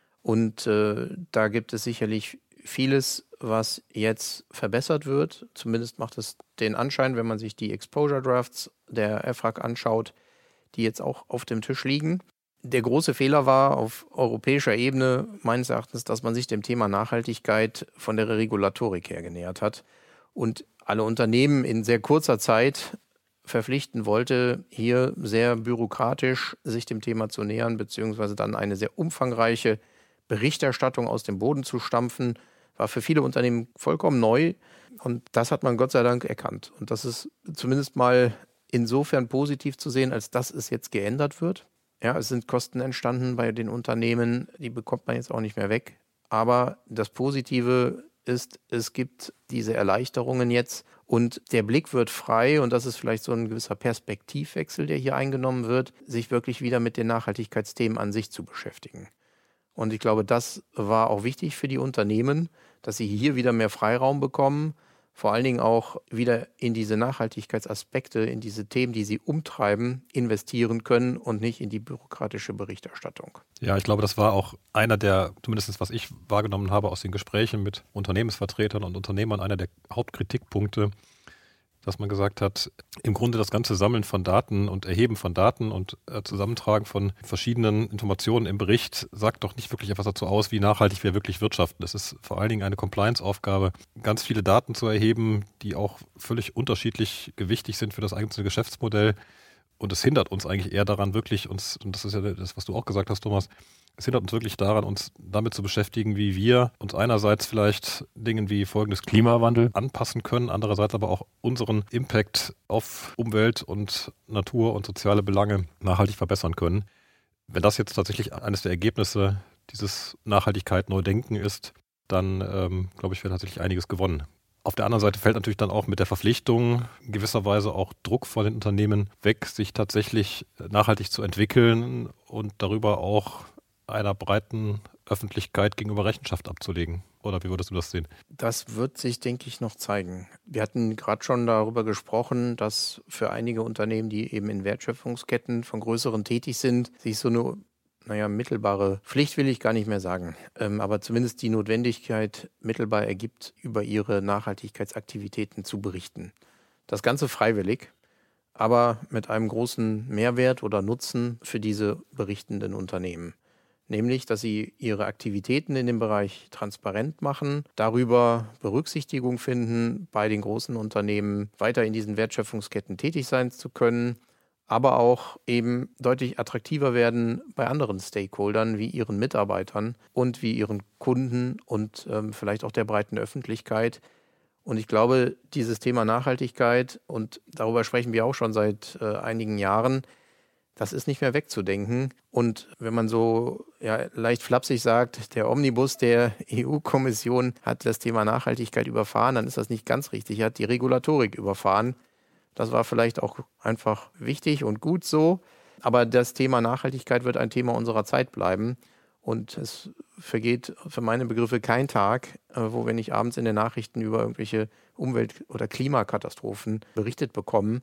Und äh, da gibt es sicherlich vieles, was jetzt verbessert wird. Zumindest macht es den Anschein, wenn man sich die Exposure Drafts der E F R A G anschaut, die jetzt auch auf dem Tisch liegen. Der große Fehler war auf europäischer Ebene meines Erachtens, dass man sich dem Thema Nachhaltigkeit von der Regulatorik her genähert hat und alle Unternehmen in sehr kurzer Zeit verpflichten wollte, hier sehr bürokratisch sich dem Thema zu nähern, beziehungsweise dann eine sehr umfangreiche Berichterstattung aus dem Boden zu stampfen, war für viele Unternehmen vollkommen neu. Und das hat man Gott sei Dank erkannt. Und das ist zumindest mal insofern positiv zu sehen, als dass es jetzt geändert wird. Ja, es sind Kosten entstanden bei den Unternehmen, die bekommt man jetzt auch nicht mehr weg. Aber das Positive ist, es gibt diese Erleichterungen jetzt und der Blick wird frei und das ist vielleicht so ein gewisser Perspektivwechsel, der hier eingenommen wird, sich wirklich wieder mit den Nachhaltigkeitsthemen an sich zu beschäftigen. Und ich glaube, das war auch wichtig für die Unternehmen, dass sie hier wieder mehr Freiraum bekommen, vor allen Dingen auch wieder in diese Nachhaltigkeitsaspekte, in diese Themen, die sie umtreiben, investieren können und nicht in die bürokratische Berichterstattung. Ja, ich glaube, das war auch einer der, zumindest was ich wahrgenommen habe aus den Gesprächen mit Unternehmensvertretern und Unternehmern, einer der Hauptkritikpunkte, dass man gesagt hat, im Grunde das ganze Sammeln von Daten und Erheben von Daten und äh, Zusammentragen von verschiedenen Informationen im Bericht sagt doch nicht wirklich etwas dazu aus, wie nachhaltig wir wirklich wirtschaften. Das ist vor allen Dingen eine Compliance-Aufgabe, ganz viele Daten zu erheben, die auch völlig unterschiedlich gewichtig sind für das einzelne Geschäftsmodell. Und es hindert uns eigentlich eher daran, wirklich uns, und das ist ja das, was du auch gesagt hast, Thomas, es hindert uns wirklich daran, uns damit zu beschäftigen, wie wir uns einerseits vielleicht Dingen wie folgendes Klimawandel anpassen können, andererseits aber auch unseren Impact auf Umwelt und Natur und soziale Belange nachhaltig verbessern können. Wenn das jetzt tatsächlich eines der Ergebnisse dieses Nachhaltigkeit-Neudenken ist, dann ähm, glaube ich, wäre tatsächlich einiges gewonnen. Auf der anderen Seite fällt natürlich dann auch mit der Verpflichtung in gewisser Weise auch Druck von den Unternehmen weg, sich tatsächlich nachhaltig zu entwickeln und darüber auch einer breiten Öffentlichkeit gegenüber Rechenschaft abzulegen. Oder wie würdest du das sehen? Das wird sich, denke ich, noch zeigen. Wir hatten gerade schon darüber gesprochen, dass für einige Unternehmen, die eben in Wertschöpfungsketten von größeren tätig sind, sich so eine naja, mittelbare Pflicht will ich gar nicht mehr sagen, ähm, aber zumindest die Notwendigkeit mittelbar ergibt, über ihre Nachhaltigkeitsaktivitäten zu berichten. Das Ganze freiwillig, aber mit einem großen Mehrwert oder Nutzen für diese berichtenden Unternehmen. Nämlich, dass sie ihre Aktivitäten in dem Bereich transparent machen, darüber Berücksichtigung finden, bei den großen Unternehmen weiter in diesen Wertschöpfungsketten tätig sein zu können, aber auch eben deutlich attraktiver werden bei anderen Stakeholdern wie ihren Mitarbeitern und wie ihren Kunden und ähm, vielleicht auch der breiten Öffentlichkeit. Und ich glaube, dieses Thema Nachhaltigkeit, und darüber sprechen wir auch schon seit äh, einigen Jahren, das ist nicht mehr wegzudenken. Und wenn man so ja, leicht flapsig sagt, der Omnibus der E U-Kommission hat das Thema Nachhaltigkeit überfahren, dann ist das nicht ganz richtig. Er hat die Regulatorik überfahren. Das war vielleicht auch einfach wichtig und gut so. Aber das Thema Nachhaltigkeit wird ein Thema unserer Zeit bleiben. Und es vergeht für meine Begriffe kein Tag, wo wir nicht abends in den Nachrichten über irgendwelche Umwelt- oder Klimakatastrophen berichtet bekommen.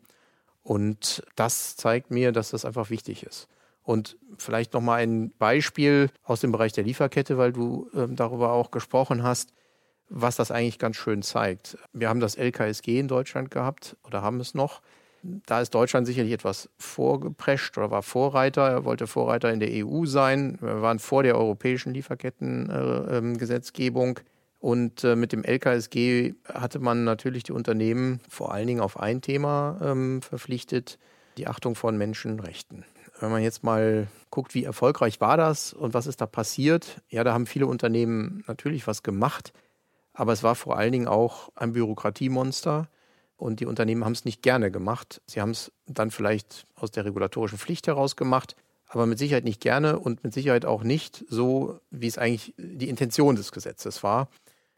Und das zeigt mir, dass das einfach wichtig ist. Und vielleicht nochmal ein Beispiel aus dem Bereich der Lieferkette, weil du äh, darüber auch gesprochen hast, was das eigentlich ganz schön zeigt. Wir haben das L K S G in Deutschland gehabt oder haben es noch. Da ist Deutschland sicherlich etwas vorgeprescht oder war Vorreiter. Er wollte Vorreiter in der E U sein. Wir waren vor der europäischen Lieferkettengesetzgebung. Äh, Und äh, mit dem L K S G hatte man natürlich die Unternehmen vor allen Dingen auf ein Thema ähm, verpflichtet, die Achtung von Menschenrechten. Wenn man jetzt mal guckt, wie erfolgreich war das und was ist da passiert, ja, da haben viele Unternehmen natürlich was gemacht, aber es war vor allen Dingen auch ein Bürokratiemonster und die Unternehmen haben es nicht gerne gemacht. Sie haben es dann vielleicht aus der regulatorischen Pflicht heraus gemacht, aber mit Sicherheit nicht gerne und mit Sicherheit auch nicht so, wie es eigentlich die Intention des Gesetzes war.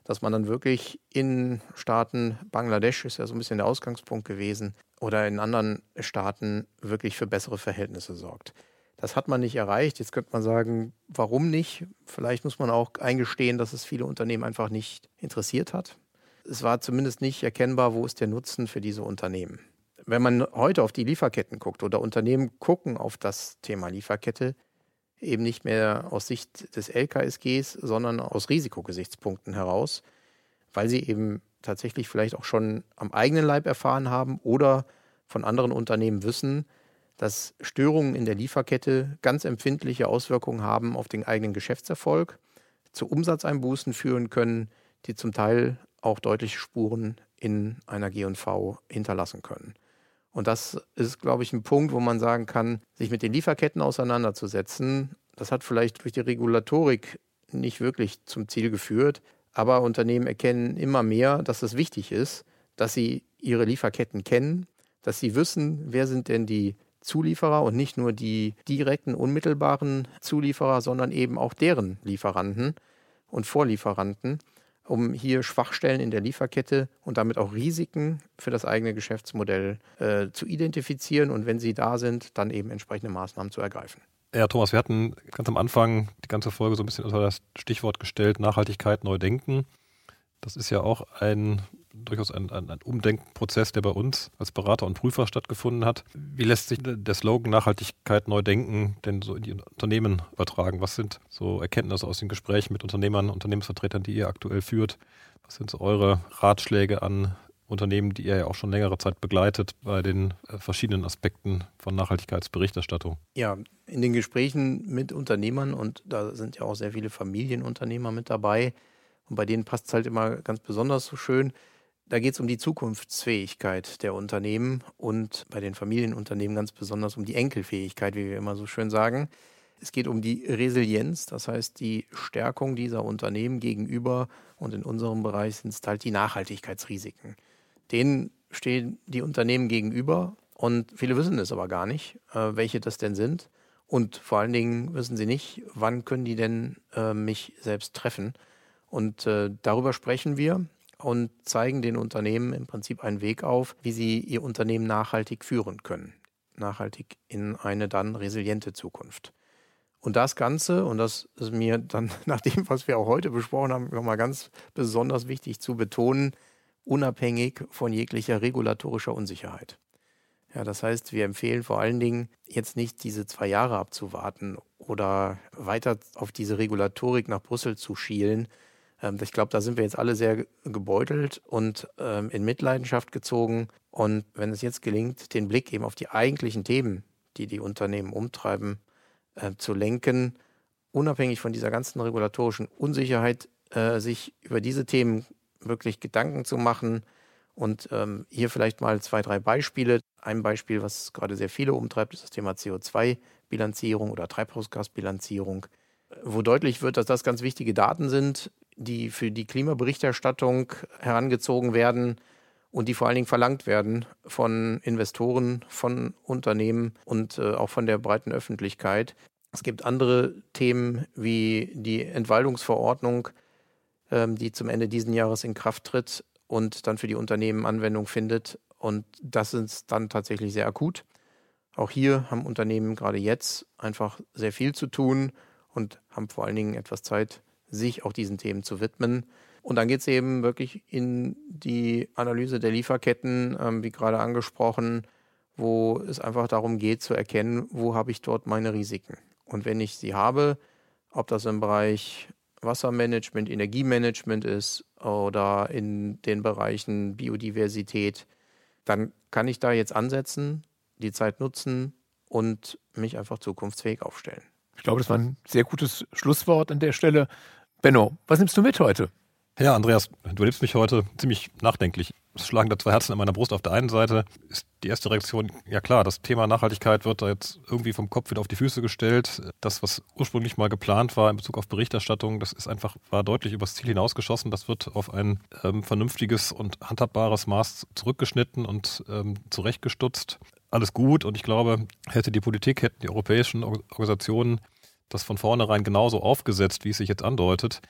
dass man dann wirklich in Staaten, Bangladesch ist ja so ein bisschen der Ausgangspunkt gewesen, oder in anderen Staaten wirklich für bessere Verhältnisse sorgt. Das hat man nicht erreicht. Jetzt könnte man sagen, warum nicht? Vielleicht muss man auch eingestehen, dass es viele Unternehmen einfach nicht interessiert hat. Es war zumindest nicht erkennbar, wo ist der Nutzen für diese Unternehmen. Wenn man heute auf die Lieferketten guckt oder Unternehmen gucken auf das Thema Lieferkette, eben nicht mehr aus Sicht des L K S Gs, sondern aus Risikogesichtspunkten heraus, weil sie eben tatsächlich vielleicht auch schon am eigenen Leib erfahren haben oder von anderen Unternehmen wissen, dass Störungen in der Lieferkette ganz empfindliche Auswirkungen haben auf den eigenen Geschäftserfolg, zu Umsatzeinbußen führen können, die zum Teil auch deutliche Spuren in einer G und V hinterlassen können. Und das ist, glaube ich, ein Punkt, wo man sagen kann, sich mit den Lieferketten auseinanderzusetzen, das hat vielleicht durch die Regulatorik nicht wirklich zum Ziel geführt, aber Unternehmen erkennen immer mehr, dass es wichtig ist, dass sie ihre Lieferketten kennen, dass sie wissen, wer sind denn die Zulieferer und nicht nur die direkten, unmittelbaren Zulieferer, sondern eben auch deren Lieferanten und Vorlieferanten, um hier Schwachstellen in der Lieferkette und damit auch Risiken für das eigene Geschäftsmodell äh, zu identifizieren und wenn sie da sind, dann eben entsprechende Maßnahmen zu ergreifen. Ja, Thomas, wir hatten ganz am Anfang die ganze Folge so ein bisschen unter das Stichwort gestellt, Nachhaltigkeit neu denken. Das ist ja auch ein durchaus ein, ein, ein Umdenkprozess, der bei uns als Berater und Prüfer stattgefunden hat. Wie lässt sich der Slogan Nachhaltigkeit neu denken denn so in die Unternehmen übertragen? Was sind so Erkenntnisse aus den Gesprächen mit Unternehmern, Unternehmensvertretern, die ihr aktuell führt? Was sind so eure Ratschläge an Unternehmen, die ihr ja auch schon längere Zeit begleitet bei den äh, verschiedenen Aspekten von Nachhaltigkeitsberichterstattung? Ja, in den Gesprächen mit Unternehmern, und da sind ja auch sehr viele Familienunternehmer mit dabei, und bei denen passt es halt immer ganz besonders so schön. Da geht es um die Zukunftsfähigkeit der Unternehmen und bei den Familienunternehmen ganz besonders um die Enkelfähigkeit, wie wir immer so schön sagen. Es geht um die Resilienz, das heißt die Stärkung dieser Unternehmen gegenüber, und in unserem Bereich sind es halt die Nachhaltigkeitsrisiken. Denen stehen die Unternehmen gegenüber und viele wissen es aber gar nicht, äh, welche das denn sind. Und vor allen Dingen wissen sie nicht, wann können die denn äh, mich selbst treffen. Und äh, darüber sprechen wir und zeigen den Unternehmen im Prinzip einen Weg auf, wie sie ihr Unternehmen nachhaltig führen können. Nachhaltig in eine dann resiliente Zukunft. Und das Ganze, und das ist mir dann nach dem, was wir auch heute besprochen haben, nochmal ganz besonders wichtig zu betonen, unabhängig von jeglicher regulatorischer Unsicherheit. Ja, das heißt, wir empfehlen vor allen Dingen, jetzt nicht diese zwei Jahre abzuwarten oder weiter auf diese Regulatorik nach Brüssel zu schielen. Ähm, ich glaube, da sind wir jetzt alle sehr gebeutelt und ähm, in Mitleidenschaft gezogen. Und wenn es jetzt gelingt, den Blick eben auf die eigentlichen Themen, die die Unternehmen umtreiben, äh, zu lenken, unabhängig von dieser ganzen regulatorischen Unsicherheit, äh, sich über diese Themen wirklich Gedanken zu machen. Und ähm, hier vielleicht mal zwei, drei Beispiele. Ein Beispiel, was gerade sehr viele umtreibt, ist das Thema C O zwei Bilanzierung oder Treibhausgasbilanzierung, wo deutlich wird, dass das ganz wichtige Daten sind, die für die Klimaberichterstattung herangezogen werden und die vor allen Dingen verlangt werden von Investoren, von Unternehmen und äh, auch von der breiten Öffentlichkeit. Es gibt andere Themen wie die Entwaldungsverordnung, ähm, die zum Ende dieses Jahres in Kraft tritt und dann für die Unternehmen Anwendung findet. Und das ist dann tatsächlich sehr akut. Auch hier haben Unternehmen gerade jetzt einfach sehr viel zu tun und haben vor allen Dingen etwas Zeit, sich auch diesen Themen zu widmen. Und dann geht es eben wirklich in die Analyse der Lieferketten, ähm, wie gerade angesprochen, wo es einfach darum geht zu erkennen, wo habe ich dort meine Risiken. Und wenn ich sie habe, ob das im Bereich Wassermanagement, Energiemanagement ist oder in den Bereichen Biodiversität, dann kann ich da jetzt ansetzen, die Zeit nutzen und mich einfach zukunftsfähig aufstellen. Ich glaube, das war ein sehr gutes Schlusswort an der Stelle. Benno, was nimmst du mit heute? Ja, Andreas, du erlebst mich heute ziemlich nachdenklich. Es schlagen da zwei Herzen in meiner Brust. Auf der einen Seite ist die erste Reaktion, ja klar, das Thema Nachhaltigkeit wird da jetzt irgendwie vom Kopf wieder auf die Füße gestellt. Das, was ursprünglich mal geplant war in Bezug auf Berichterstattung, das ist einfach, war deutlich übers Ziel hinausgeschossen. Das wird auf ein ähm, vernünftiges und handhabbares Maß zurückgeschnitten und ähm, zurechtgestutzt. Alles gut, und ich glaube, hätte die Politik, hätten die europäischen Organisationen das von vornherein genauso aufgesetzt, wie es sich jetzt andeutet,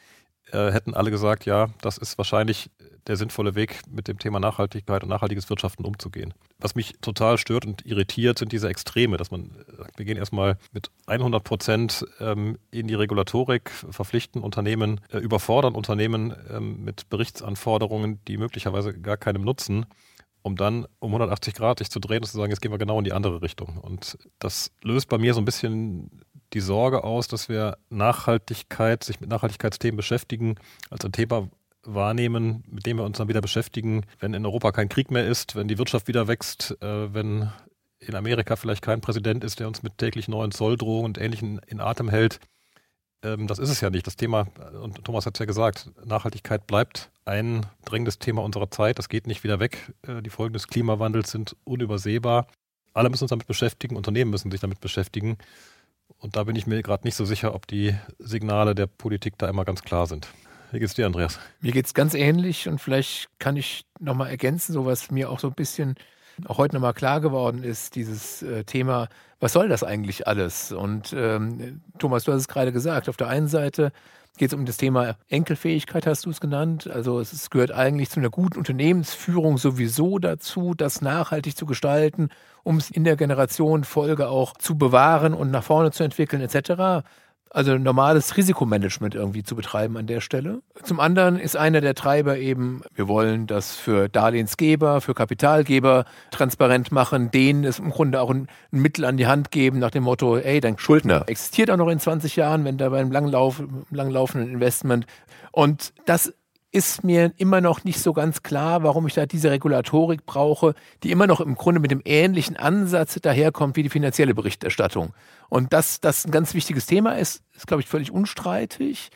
äh, hätten alle gesagt, ja, das ist wahrscheinlich der sinnvolle Weg, mit dem Thema Nachhaltigkeit und nachhaltiges Wirtschaften umzugehen. Was mich total stört und irritiert, sind diese Extreme, dass man sagt, wir gehen erstmal mit hundert Prozent ähm, in die Regulatorik, verpflichten Unternehmen, äh, überfordern Unternehmen ähm, mit Berichtsanforderungen, die möglicherweise gar keinem nutzen, um dann um hundertachtzig Grad sich zu drehen und zu sagen, jetzt gehen wir genau in die andere Richtung. Und das löst bei mir so ein bisschen die Sorge aus, dass wir Nachhaltigkeit, sich mit Nachhaltigkeitsthemen beschäftigen, als ein Thema wahrnehmen, mit dem wir uns dann wieder beschäftigen, wenn in Europa kein Krieg mehr ist, wenn die Wirtschaft wieder wächst, äh, wenn in Amerika vielleicht kein Präsident ist, der uns mit täglich neuen Zolldrohungen und Ähnlichem in Atem hält. Ähm, das ist es ja nicht. Das Thema, und Thomas hat es ja gesagt, Nachhaltigkeit bleibt ein drängendes Thema unserer Zeit. Das geht nicht wieder weg. Äh, die Folgen des Klimawandels sind unübersehbar. Alle müssen uns damit beschäftigen, Unternehmen müssen sich damit beschäftigen. Und da bin ich mir gerade nicht so sicher, ob die Signale der Politik da immer ganz klar sind. Wie geht's dir, Andreas? Mir geht's ganz ähnlich und vielleicht kann ich nochmal ergänzen, so was mir auch so ein bisschen auch heute nochmal klar geworden ist, dieses äh, Thema, was soll das eigentlich alles? Und ähm, Thomas, du hast es gerade gesagt, auf der einen Seite geht es um das Thema Enkelfähigkeit, hast du es genannt. Also es ist, gehört eigentlich zu einer guten Unternehmensführung sowieso dazu, das nachhaltig zu gestalten, um es in der Generationenfolge auch zu bewahren und nach vorne zu entwickeln et cetera. Also normales Risikomanagement irgendwie zu betreiben an der Stelle. Zum anderen ist einer der Treiber eben, wir wollen das für Darlehensgeber, für Kapitalgeber transparent machen, denen es im Grunde auch ein, ein Mittel an die Hand geben nach dem Motto, ey, dein Schuldner existiert auch noch in zwanzig Jahren, wenn da bei einem langlauf, langlaufenden Investment. Und das ist mir immer noch nicht so ganz klar, warum ich da diese Regulatorik brauche, die immer noch im Grunde mit dem ähnlichen Ansatz daherkommt wie die finanzielle Berichterstattung. Und dass das ein ganz wichtiges Thema ist, ist, glaube ich, völlig unstreitig.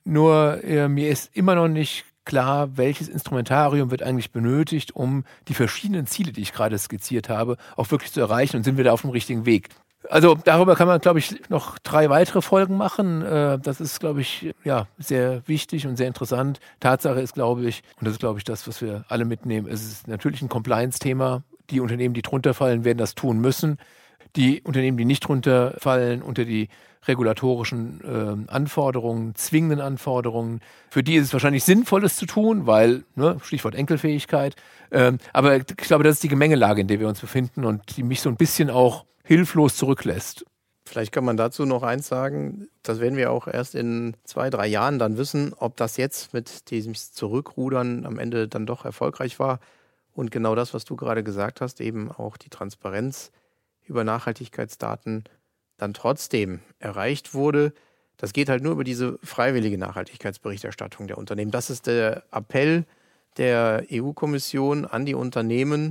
Nur äh, mir ist immer noch nicht klar, welches Instrumentarium wird eigentlich benötigt, um die verschiedenen Ziele, die ich gerade skizziert habe, auch wirklich zu erreichen, und sind wir da auf dem richtigen Weg. Also darüber kann man, glaube ich, noch drei weitere Folgen machen. Das ist, glaube ich, ja, sehr wichtig und sehr interessant. Tatsache ist, glaube ich, und das ist, glaube ich, das, was wir alle mitnehmen, es ist natürlich ein Compliance-Thema. Die Unternehmen, die drunter fallen, werden das tun müssen. Die Unternehmen, die nicht drunter fallen, unter die regulatorischen äh, Anforderungen, zwingenden Anforderungen, für die ist es wahrscheinlich sinnvoll, es zu tun, weil, ne, Stichwort Enkelfähigkeit. Ähm, aber ich glaube, das ist die Gemengelage, in der wir uns befinden und die mich so ein bisschen auch hilflos zurücklässt. Vielleicht kann man dazu noch eins sagen, das werden wir auch erst in zwei, drei Jahren dann wissen, ob das jetzt mit diesem Zurückrudern am Ende dann doch erfolgreich war. Und genau das, was du gerade gesagt hast, eben auch die Transparenz über Nachhaltigkeitsdaten dann trotzdem erreicht wurde. Das geht halt nur über diese freiwillige Nachhaltigkeitsberichterstattung der Unternehmen. Das ist der Appell der E U-Kommission an die Unternehmen,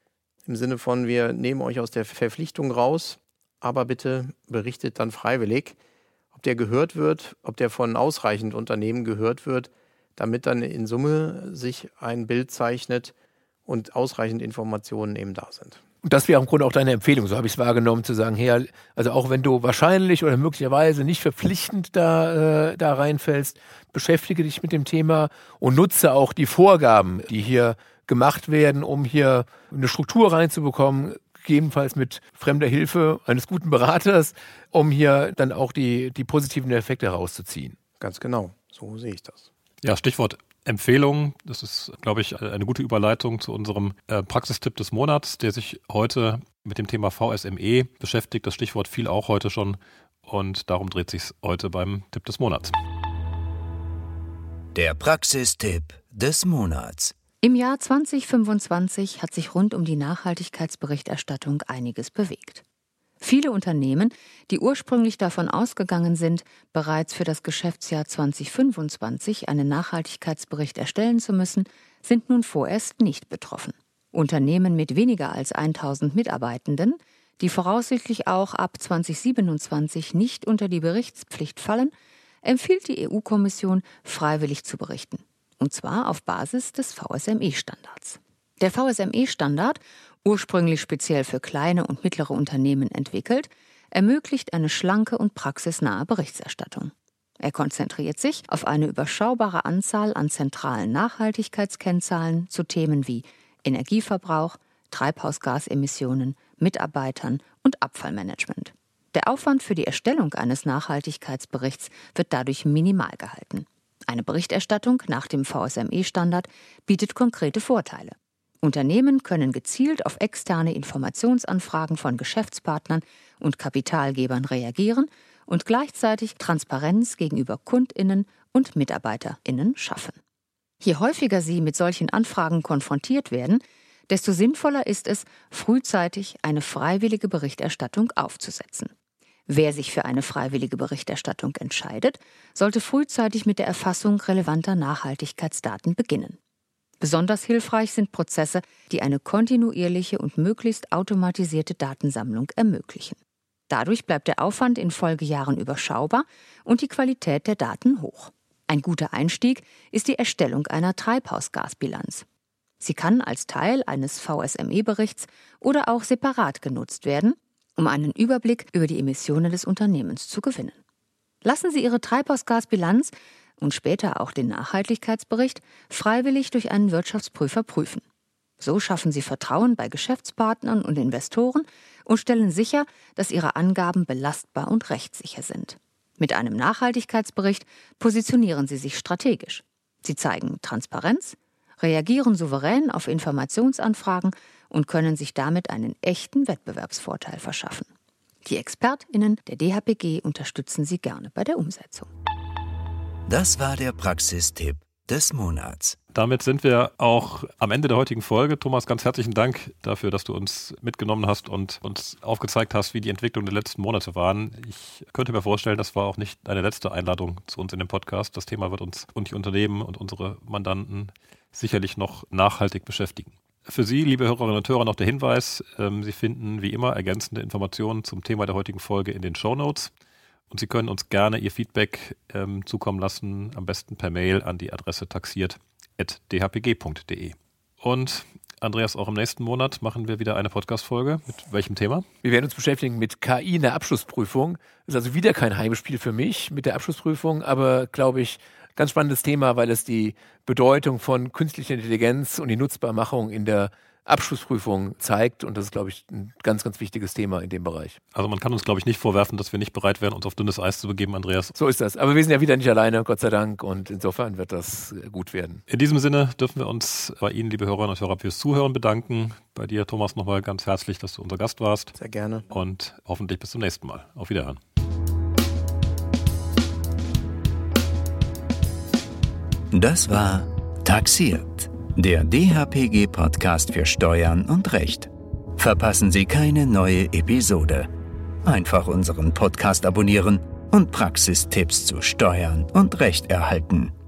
im Sinne von, wir nehmen euch aus der Verpflichtung raus, aber bitte berichtet dann freiwillig. Ob der gehört wird, ob der von ausreichend Unternehmen gehört wird, damit dann in Summe sich ein Bild zeichnet und ausreichend Informationen eben da sind. Und das wäre im Grunde auch deine Empfehlung, so habe ich es wahrgenommen, zu sagen, hey, also auch wenn du wahrscheinlich oder möglicherweise nicht verpflichtend da, äh, da reinfällst, beschäftige dich mit dem Thema und nutze auch die Vorgaben, die hier gemacht werden, um hier eine Struktur reinzubekommen, gegebenenfalls mit fremder Hilfe eines guten Beraters, um hier dann auch die, die positiven Effekte herauszuziehen. Ganz genau, so sehe ich das. Ja, Stichwort Empfehlung. Das ist, glaube ich, eine gute Überleitung zu unserem äh, Praxistipp des Monats, der sich heute mit dem Thema V S M E beschäftigt. Das Stichwort fiel auch heute schon und darum dreht sich es heute beim Tipp des Monats. Der Praxistipp des Monats. Im Jahr zwanzig fünfundzwanzig hat sich rund um die Nachhaltigkeitsberichterstattung einiges bewegt. Viele Unternehmen, die ursprünglich davon ausgegangen sind, bereits für das Geschäftsjahr zwanzig fünfundzwanzig einen Nachhaltigkeitsbericht erstellen zu müssen, sind nun vorerst nicht betroffen. Unternehmen mit weniger als tausend Mitarbeitenden, die voraussichtlich auch ab zwanzig siebenundzwanzig nicht unter die Berichtspflicht fallen, empfiehlt die E U-Kommission, freiwillig zu berichten. Und zwar auf Basis des V S M E-Standards. Der V S M E-Standard, ursprünglich speziell für kleine und mittlere Unternehmen entwickelt, ermöglicht eine schlanke und praxisnahe Berichterstattung. Er konzentriert sich auf eine überschaubare Anzahl an zentralen Nachhaltigkeitskennzahlen zu Themen wie Energieverbrauch, Treibhausgasemissionen, Mitarbeitern und Abfallmanagement. Der Aufwand für die Erstellung eines Nachhaltigkeitsberichts wird dadurch minimal gehalten. Eine Berichterstattung nach dem V S M E-Standard bietet konkrete Vorteile. Unternehmen können gezielt auf externe Informationsanfragen von Geschäftspartnern und Kapitalgebern reagieren und gleichzeitig Transparenz gegenüber KundInnen und MitarbeiterInnen schaffen. Je häufiger Sie mit solchen Anfragen konfrontiert werden, desto sinnvoller ist es, frühzeitig eine freiwillige Berichterstattung aufzusetzen. Wer sich für eine freiwillige Berichterstattung entscheidet, sollte frühzeitig mit der Erfassung relevanter Nachhaltigkeitsdaten beginnen. Besonders hilfreich sind Prozesse, die eine kontinuierliche und möglichst automatisierte Datensammlung ermöglichen. Dadurch bleibt der Aufwand in Folgejahren überschaubar und die Qualität der Daten hoch. Ein guter Einstieg ist die Erstellung einer Treibhausgasbilanz. Sie kann als Teil eines V S M E-Berichts oder auch separat genutzt werden, um einen Überblick über die Emissionen des Unternehmens zu gewinnen. Lassen Sie Ihre Treibhausgasbilanz und später auch den Nachhaltigkeitsbericht freiwillig durch einen Wirtschaftsprüfer prüfen. So schaffen Sie Vertrauen bei Geschäftspartnern und Investoren und stellen sicher, dass Ihre Angaben belastbar und rechtssicher sind. Mit einem Nachhaltigkeitsbericht positionieren Sie sich strategisch. Sie zeigen Transparenz, reagieren souverän auf Informationsanfragen und können sich damit einen echten Wettbewerbsvorteil verschaffen. Die ExpertInnen der D H P G unterstützen Sie gerne bei der Umsetzung. Das war der Praxistipp des Monats. Damit sind wir auch am Ende der heutigen Folge. Thomas, ganz herzlichen Dank dafür, dass du uns mitgenommen hast und uns aufgezeigt hast, wie die Entwicklung der letzten Monate waren. Ich könnte mir vorstellen, das war auch nicht deine letzte Einladung zu uns in dem Podcast. Das Thema wird uns und die Unternehmen und unsere Mandanten sicherlich noch nachhaltig beschäftigen. Für Sie, liebe Hörerinnen und Hörer, noch der Hinweis, ähm, Sie finden wie immer ergänzende Informationen zum Thema der heutigen Folge in den Shownotes. Und Sie können uns gerne Ihr Feedback ähm, zukommen lassen, am besten per Mail an die Adresse taxiert at d h p g punkt d e. Und Andreas, auch im nächsten Monat machen wir wieder eine Podcast-Folge. Mit welchem Thema? Wir werden uns beschäftigen mit K I in der Abschlussprüfung. Das ist also wieder kein Heimspiel für mich mit der Abschlussprüfung, aber glaube ich, ganz spannendes Thema, weil es die Bedeutung von künstlicher Intelligenz und die Nutzbarmachung in der Abschlussprüfung zeigt. Und das ist, glaube ich, ein ganz, ganz wichtiges Thema in dem Bereich. Also man kann uns, glaube ich, nicht vorwerfen, dass wir nicht bereit wären, uns auf dünnes Eis zu begeben, Andreas. So ist das. Aber wir sind ja wieder nicht alleine, Gott sei Dank. Und insofern wird das gut werden. In diesem Sinne dürfen wir uns bei Ihnen, liebe Hörerinnen und Hörer, fürs Zuhören bedanken. Bei dir, Thomas, nochmal ganz herzlich, dass du unser Gast warst. Sehr gerne. Und hoffentlich bis zum nächsten Mal. Auf Wiederhören. Das war Taxiert, der D H P G-Podcast für Steuern und Recht. Verpassen Sie keine neue Episode. Einfach unseren Podcast abonnieren und Praxistipps zu Steuern und Recht erhalten.